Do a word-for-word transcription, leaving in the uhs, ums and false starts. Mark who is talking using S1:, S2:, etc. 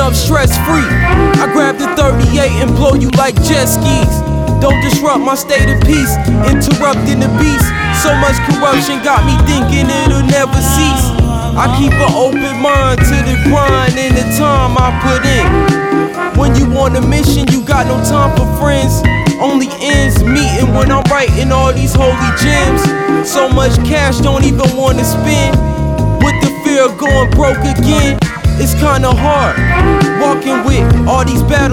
S1: up stress-free. I grab the thirty-eight and blow you like jet skis. Don't disrupt my state of peace, interrupting the beast. So much corruption got me thinking it'll never cease. I keep an open mind to the grind and the time I put in. When you on a mission, you got no time for friends. Only ends meeting when I'm writing all these holy gems. So much cash, don't even wanna spend. With the fear of going broke again, it's kinda hard walking with all these battles